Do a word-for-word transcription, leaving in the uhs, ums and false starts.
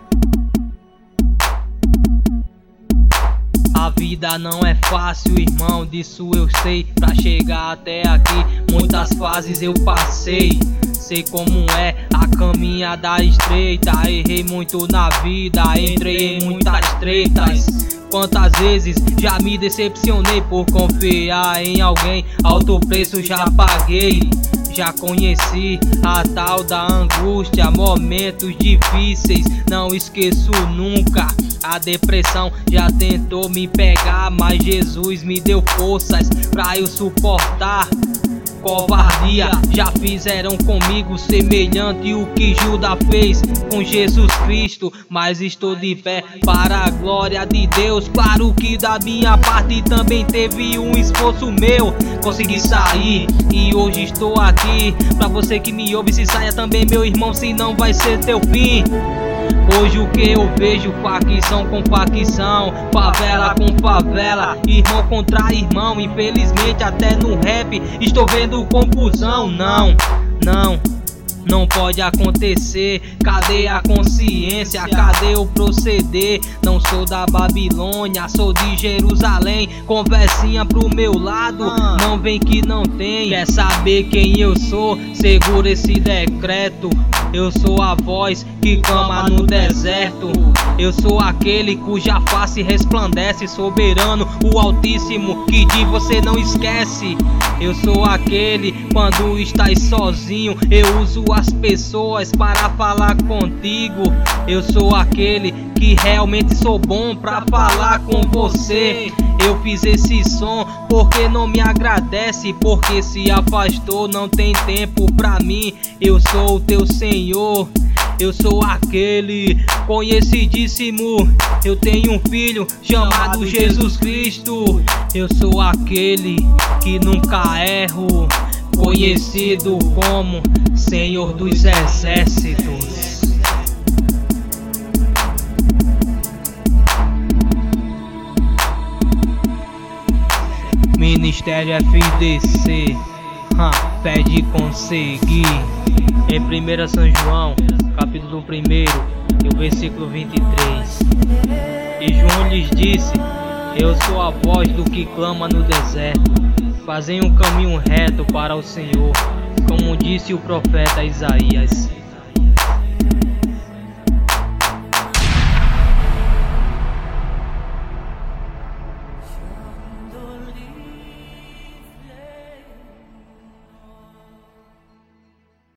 A vida não é fácil, irmão, disso eu sei. Pra chegar até aqui, muitas fases eu passei. Sei como é a caminhada estreita. Errei muito na vida, entrei em muitas tretas. Quantas vezes já me decepcionei por confiar em alguém. Alto preço já paguei. Já conheci a tal da angústia, momentos difíceis, não esqueço nunca. A depressão já tentou me pegar, mas Jesus me deu forças pra eu suportar. Covardia já fizeram comigo semelhante o que Judas fez com Jesus Cristo, mas estou de pé para a glória de Deus. Claro que da minha parte também teve um esforço meu, consegui sair e hoje estou aqui. Pra você que me ouve, se saia também, meu irmão, senão vai ser teu fim. Hoje o que eu vejo, facção com facção, favela com favela, irmão contra irmão. Infelizmente até no rap estou vendo confusão. Não, não, não pode acontecer. Cadê a consciência? Cadê o proceder? Não sou da Babilônia, sou de Jerusalém. Conversinha pro meu lado, não vem que não tem. Quer saber quem eu sou? Segura esse decreto. Eu sou a voz que clama no deserto. Eu sou aquele cuja face resplandece, soberano, o Altíssimo, que de você não esquece. Eu sou aquele, quando estás sozinho, eu uso as pessoas para falar contigo. Eu sou aquele que realmente sou bom pra falar com você. Eu fiz esse som porque não me agradece, porque se afastou, não tem tempo pra mim. Eu sou o teu Senhor, eu sou aquele conhecidíssimo. Eu tenho um filho chamado Jesus Cristo. Eu sou aquele que nunca erro, conhecido como Senhor dos Exércitos. Ministério F D C, ha, fé de conseguir. Em primeira São João, capítulo primeiro, e o versículo vinte e três. E João lhes disse: eu sou a voz do que clama no deserto, fazei um caminho reto para o Senhor, como disse o profeta Isaías.